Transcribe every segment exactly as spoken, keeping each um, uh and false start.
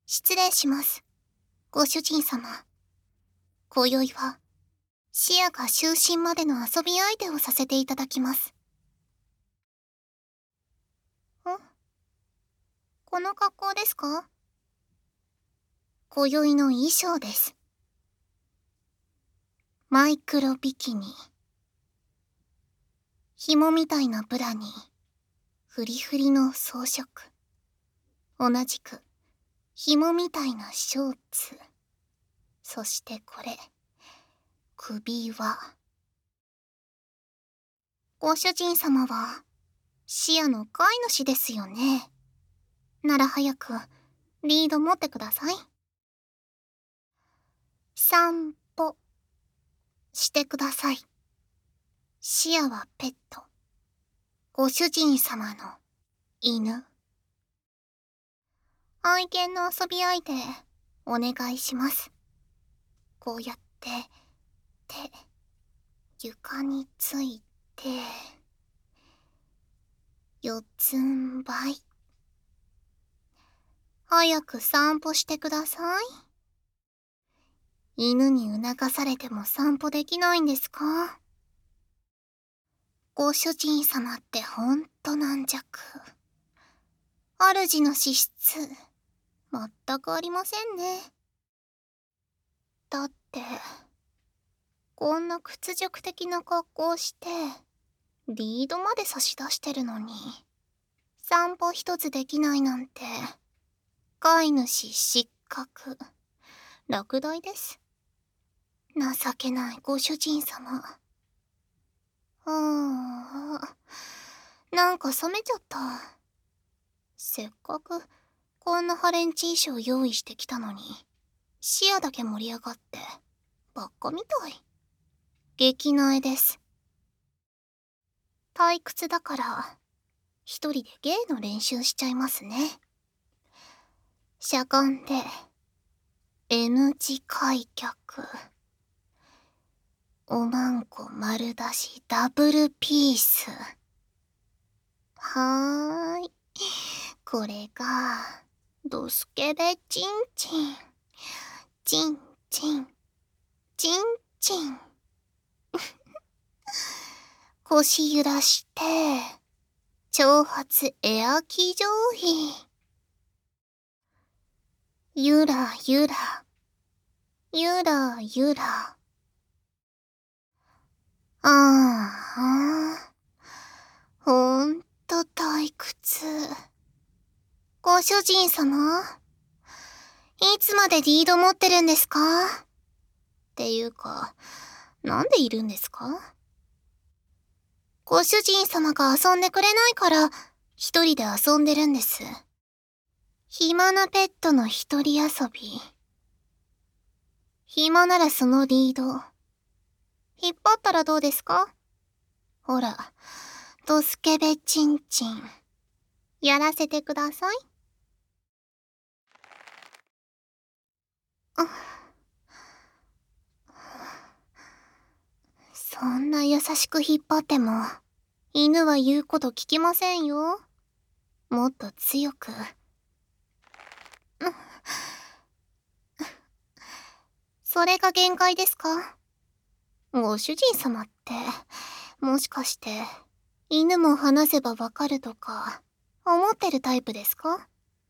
失礼します。ご主人様。今宵は、シアが就寝までの遊び相手をさせていただきます。ん？この格好ですか？今宵の衣装です。マイクロビキニ。紐みたいなブラに、フリフリの装飾。同じく、紐みたいなショーツ。そしてこれ、首輪。ご主人様は、シアの飼い主ですよね。なら早く、リード持ってください。散歩、してください。シアはペット。ご主人様の、犬。愛犬の遊び相手、お願いします。こうやって、手、床について、四つん這い。早く散歩してください。犬に促されても散歩できないんですか？ご主人様ってほんと軟弱。主の資質、全くありませんね。だって、こんな屈辱的な格好をして、リードまで差し出してるのに、散歩一つできないなんて、飼い主失格。落第です。情けないご主人様。ああ、なんか冷めちゃった。せっかく、こんなハレンチ衣装用意してきたのに、視野だけ盛り上がって、ばっかみたい。激なえです。退屈だから、一人で芸の練習しちゃいますね。しゃがんで、M 字開脚。おまんこ丸出しダブルピース。はーい。これが、ドスケベチンチン。チンチン。チンチン。腰揺らして、長髪エア騎乗位。ゆらゆら。ゆらゆら。ああ。ほんと退屈。ご主人様？いつまでリード持ってるんですか？っていうか、なんでいるんですか？ご主人様が遊んでくれないから、一人で遊んでるんです。暇なペットの一人遊び。暇ならそのリード、引っ張ったらどうですか？ほら、ドスケベチンチン。やらせてください。そんな優しく引っ張っても、犬は言うこと聞きませんよ。もっと強く。それが限界ですか？ご主人様って、もしかして、犬も話せばわかるとか、思ってるタイプですか？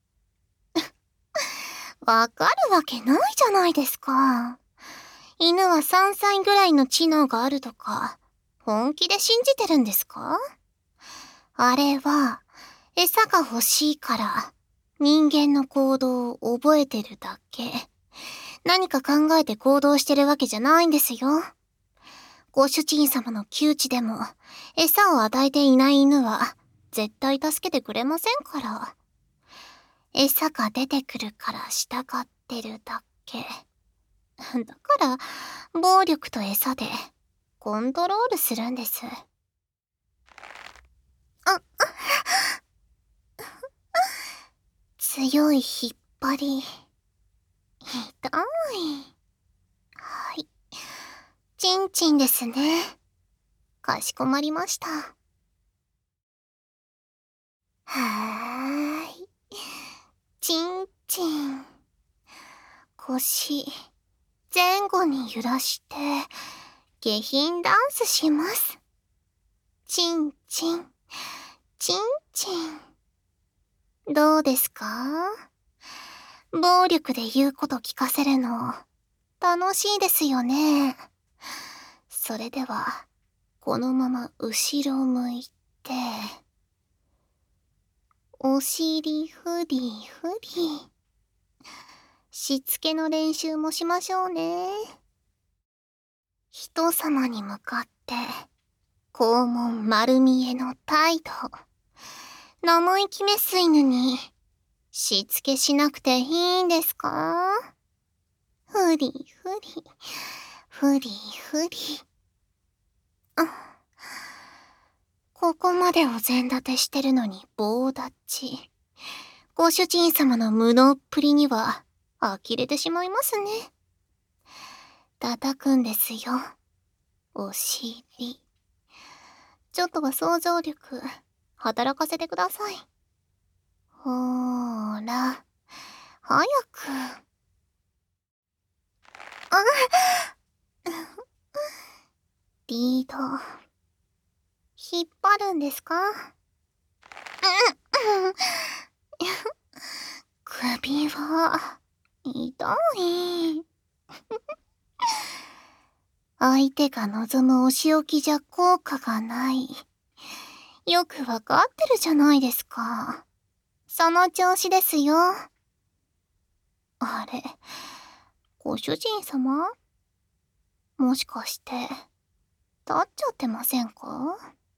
わかるわけないじゃないですか。犬はさんさいぐらいの知能があるとか、本気で信じてるんですか？あれは、餌が欲しいから、人間の行動を覚えてるだけ。何か考えて行動してるわけじゃないんですよ。ご主人様の窮地でも、餌を与えていない犬は、絶対助けてくれませんから。餌が出てくるから従ってるだけ。だから、暴力と餌で、コントロールするんです。あ、強い引っ張り。痛い。はい。チンチンですね。かしこまりました。はーい。チンチン。 腰、前後に揺らして、下品ダンスします。チンチン、チンチン。どうですか？暴力で言うこと聞かせるの、楽しいですよね。それでは、このまま後ろ向いて、お尻フリフリ。しつけの練習もしましょうね。人様に向かって、肛門丸見えの態度。生意気メス犬に、しつけしなくていいんですか？フリフリ、フリフリ。あ、ここまでお膳立てしてるのに棒立ち。ご主人様の無能っぷりには、呆れてしまいますね。叩くんですよ。お尻。ちょっとは想像力、働かせてください。ほーら、早く。あリード、引っ張るんですか？首は、痛い。相手が望むお仕置きじゃ効果がない。よくわかってるじゃないですか。その調子ですよ。あれ、ご主人様？もしかして、立っちゃってませんか？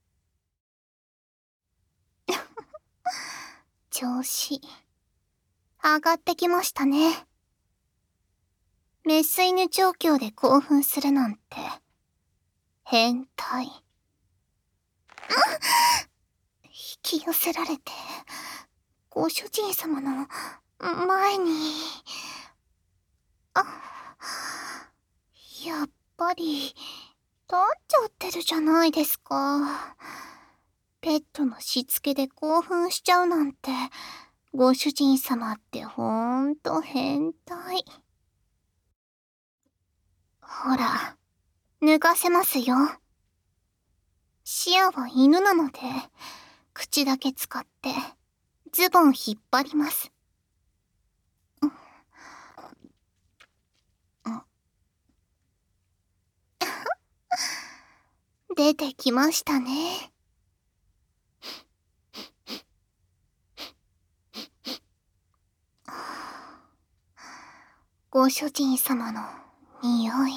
調子、上がってきましたね。メス犬調教で興奮するなんて、変態。引き寄せられて、ご主人様の前に、あ、やっぱり、立っちゃってるじゃないですか。ペットのしつけで興奮しちゃうなんて、ご主人様ってほんと変態。ほら、脱がせますよ。シアは犬なので、口だけ使って、ズボン引っ張ります。出てきましたね。ご主人様の匂い。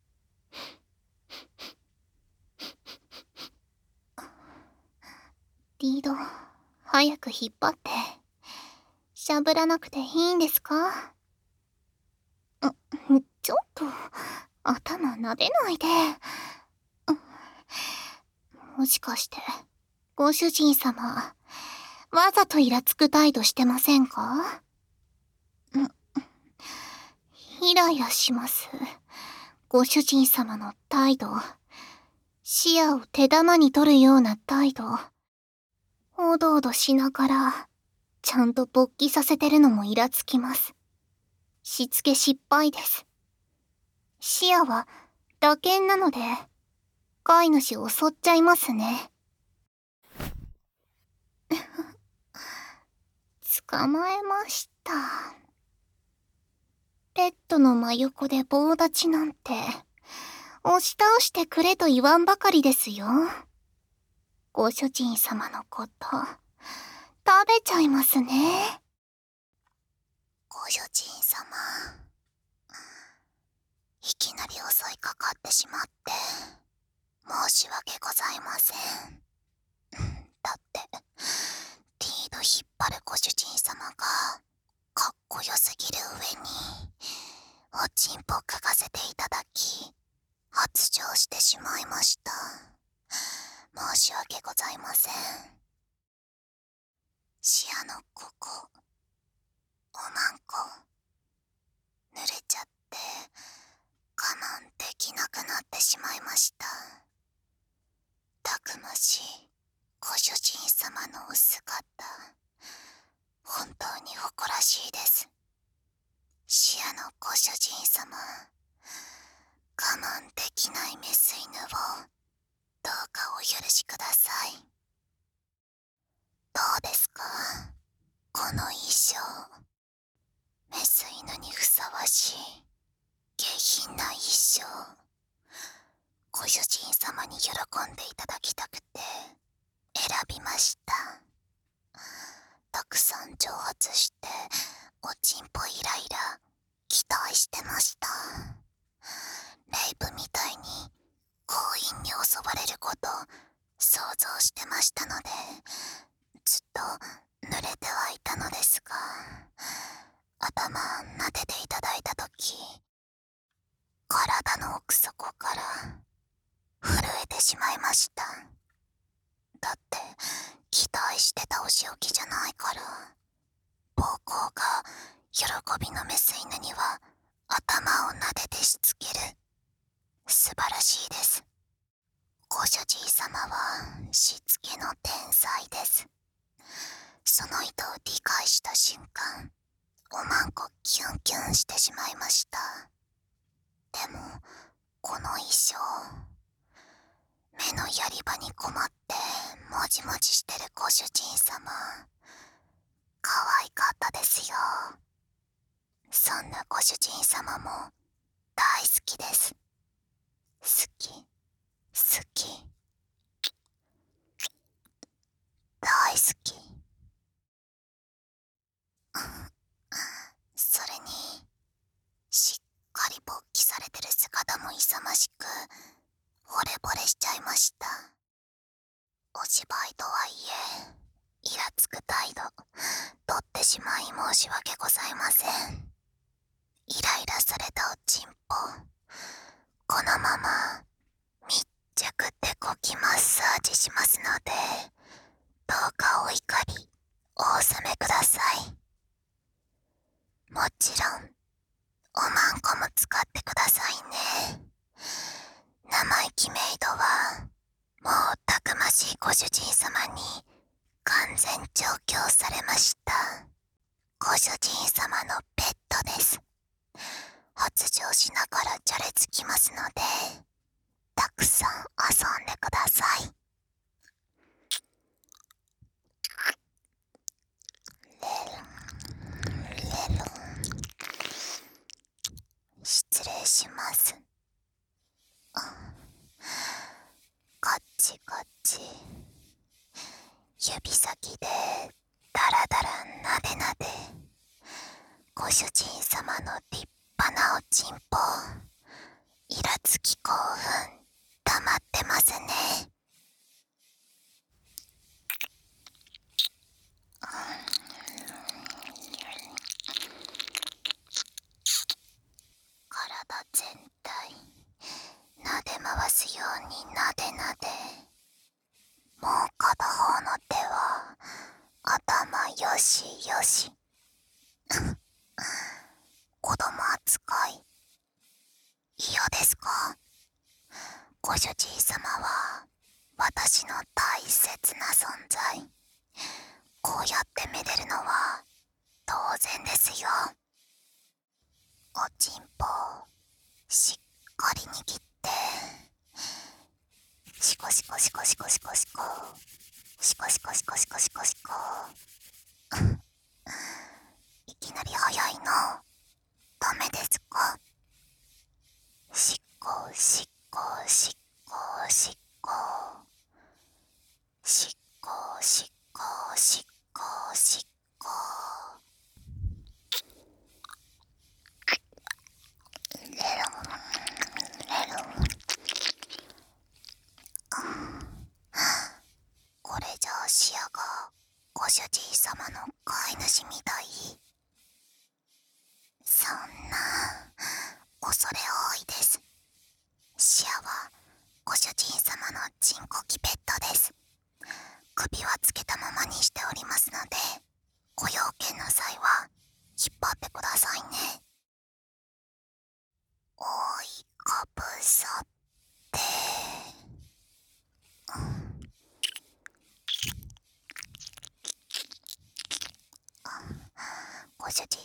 リード、早く引っ張って。しゃぶらなくていいんですか？ん、ちょっと、頭撫でないで。もしかして、ご主人様、わざとイラつく態度してませんか？イライラします。ご主人様の態度。視野を手玉に取るような態度。おどおどしながら、ちゃんと勃起させてるのもイラつきます。しつけ失敗です。視野は打鍵なので、飼い主を襲っちゃいますね。捕まえました。ペットの真横で棒立ちなんて、押し倒してくれと言わんばかりですよ。ご主人様のこと、食べちゃいますね。ご主人様、いきなり襲いかかってしまって、申し訳ございません。だって、リード引っ張るご主人様が、かっこよすぎる上に、おちんぽ嗅がせていただき、発情してしまいました。申し訳ございません。視野のここ、おまんこ、濡れちゃって、我慢できなくなってしまいました。たくましいご主人様のお姿、本当に誇らしいです。視野のご主主人様、我慢できないメス犬をどうかお許しください。どうですか、この衣装。メス犬にふさわしい下品な衣装。ご主人様に喜んでいただきたくて選びました。たくさん蒸発しておちんぽイライラ期待してました。レイプみたいに強引に襲われること想像してましたので、ずっと濡れてはいたのですが、頭撫でていただいたとき、体の奥底から震えてしまいました。だって期待してたお仕置きじゃないから。暴行が喜びのメス犬には頭を撫でてしつける。素晴らしいです。ご主人様はしつけの天才です。その意図を理解した瞬間、おまんこキュンキュンしてしまいました。でもこの衣装、目のやり場に困ってもじもじしてるご主人様、可愛かったですよ。そんなご主人様も大好きです。好き、好き、大好き。それにしっかり勃起されてる姿も勇ましく惚れ惚れしちゃいました。お芝居とはいえイラつく態度取ってしまい申し訳ございません。イライラされたおちんぽ、このまま密着手こきマッサージしますので、どうかお怒りお納めください。もちろんおまんこも使ってくださいね。生意気メイドはもうたくましいご主人様に完全調教されました。ご主人様のペットです。発情しながらじゃれつきますので、たくさん遊んでください。レルンレルン、失礼します。こっちこっち、指先でダラダラなでなで、ご主人様の立派なおちんぽ、イラつき興奮溜まってますね。体全体なで回すようになでなで、もう片方の手は頭よしよし。子供扱い嫌ですか？ご主人様は私の大切な存在。こうやってめでるのは当然ですよ。おちんぽしっかり握って、シコシコシコシコシコシコシコシコシコシコシコシコ。いきなり早いのダメですか？しっこしっこしっこしっこしっこしっこしっこしっこ。レロンレロン。これじゃあ視野がご主人様の飼い主みたい。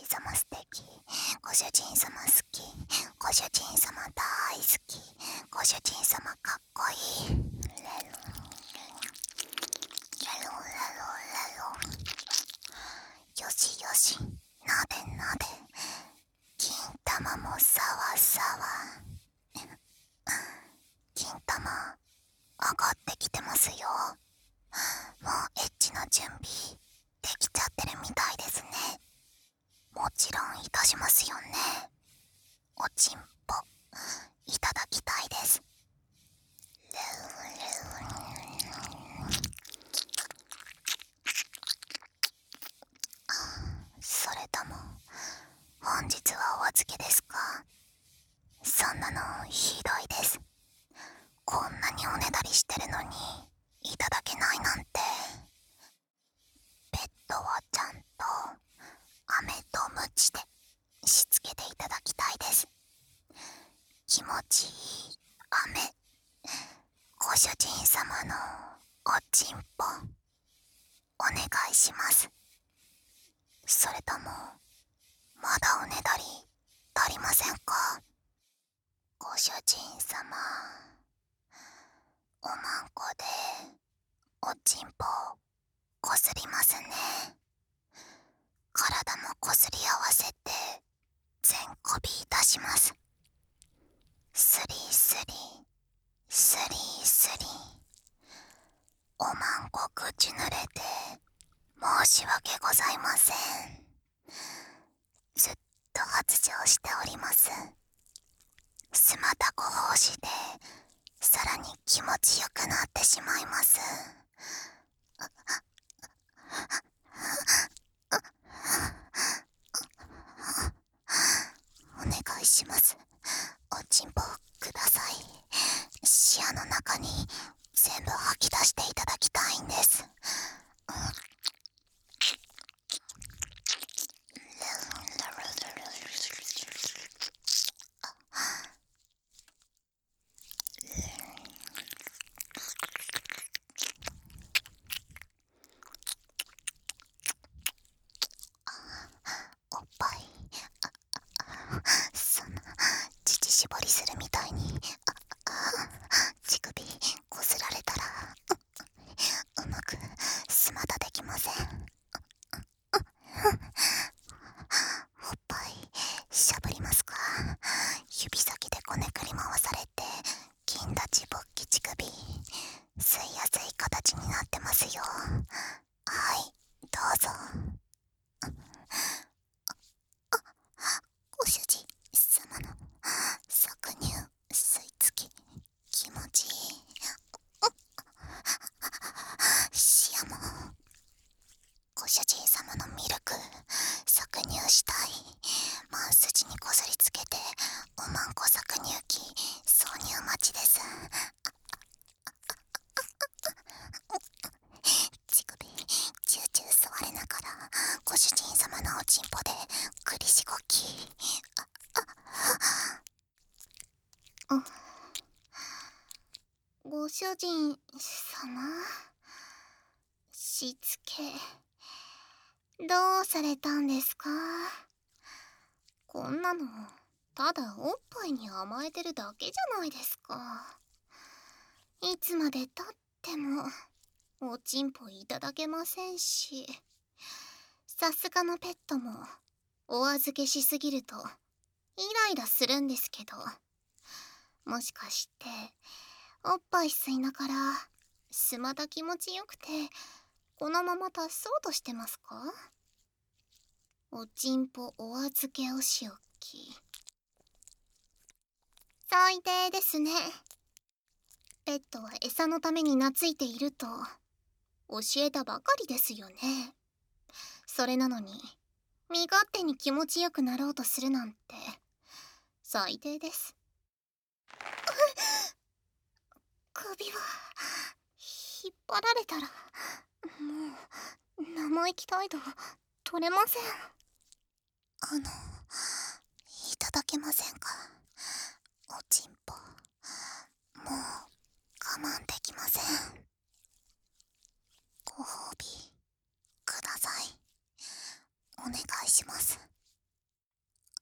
様素敵。ご主人様好き。ご主人様大好き。ご主人様かっこいい。レロレロレロレロ。よしよし、なでなで。金玉もさわさわ。金玉上がってきてますよ。もうエッチな準備できちゃってるみたいですね。もちろんいたしますよね。おちんぽいただきたいです。それとも本日はお預けですか？そんなのひどいです。こんなにおねだりしてるのにいただけないなんて。ペットはちゃんと飴とムチでしつけていただきたいです。気持ちいい飴、ご主人様のおちんぽお願いします。それともまだおねだり足りませんか？ご主人様、おまんこでおちんぽこすりますね。体もこすり合わせて全こびいたします。スリスリスリスリ。おまんこ口濡れて申し訳ございません。ずっと発情しております。スマタコ奉仕でさらに気持ちよくなってしまいます。お願いします。おちんぽください。視野の中に全部吐き出していただきたいんです。おっぱい、そんな乳絞りするみたいに乳首こすられたらうまくスマタできません。おっぱいしゃぶりますか？指先でこねくり回されて金立ち勃起乳首吸いやすい形になってますよ。はい、どうぞ。ご主人様の搾乳吸い付き気持ちいい。視野もご主人様のミルク搾乳したい。マウスジにこすりつけておまんこ搾乳機挿入待ちです。乳首チューチュー吸われながらご主人様のおちんぽで栗しごき。ご主人様、しつけどうされたんですか？こんなのただおっぱいに甘えてるだけじゃないですか。いつまでたってもおちんぽいただけませんし。さすがのペットもお預けしすぎるとイライラするんですけど、もしかしておっぱい吸いながらスマタ気持ちよくてこのまま足そうとしてますか？おちんぽお預けお仕置き。最低ですね。ペットは餌のために懐いていると教えたばかりですよね。それなのに身勝手に気持ちよくなろうとするなんて最低です。首は引っ張られたらもう生意気態度取れません。あのいただけませんか？おちんぽもう我慢できません。ご褒美ください。お願いします。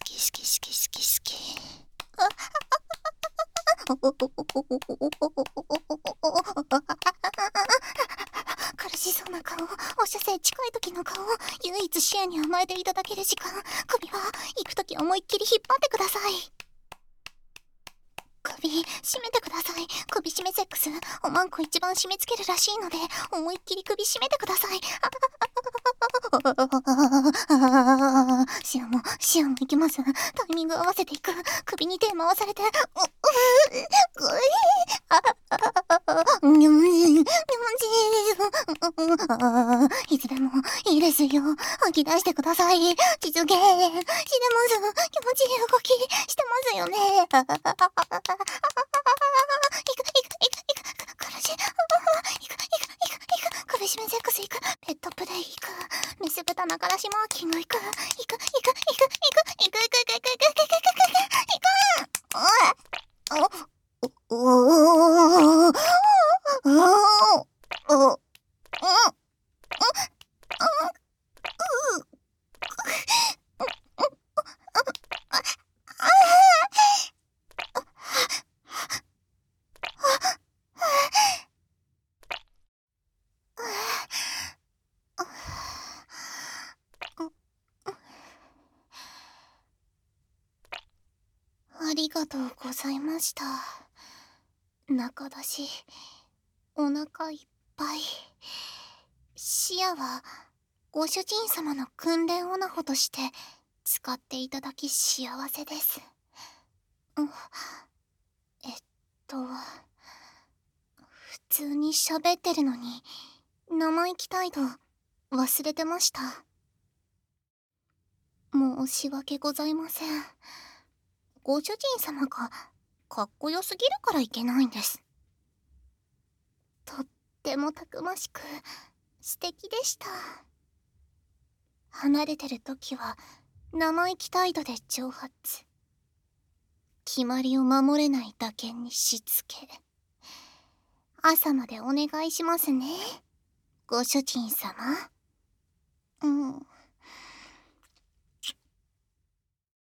き好き好き好き好き。苦しそうな顔、お射精近い時の顔、唯一視野に甘えていただける時間。首は行く時思いっきり引っ張ってください。首締めてください。首締めセックス、おまんこ一番締め付けるらしいので、思いっきり首締めてください。シアもシアも行きます。タイミング合わせていく。首に手回されて、ううううにょもじ、にょもじ。あいつでもいいですよ。吐き出してください。実現してます。気持ちいい動きしてますよね。いく、いく、いく、いく、苦しい。いく、いく、いく、苦しめセックスいく、ペットプレイいく、メス豚ながらしマーキングいく、いく、いく、いく、いく、いく、いく、いく、いく、いく、いく、いく、いく、いく、いく、おおおおおありがとうございました。中出し、お腹いっぱい。視野は、ご主人様の訓練オナホとして使っていただき幸せです。うん、えっと、普通に喋ってるのに、生意気態度忘れてました。申し訳ございません。ご主人様がかっこよすぎるからいけないんです。とってもたくましく素敵でした。離れてる時は生意気態度で挑発。決まりを守れない打鍵にしつけ。朝までお願いしますね、ご主人様。うん。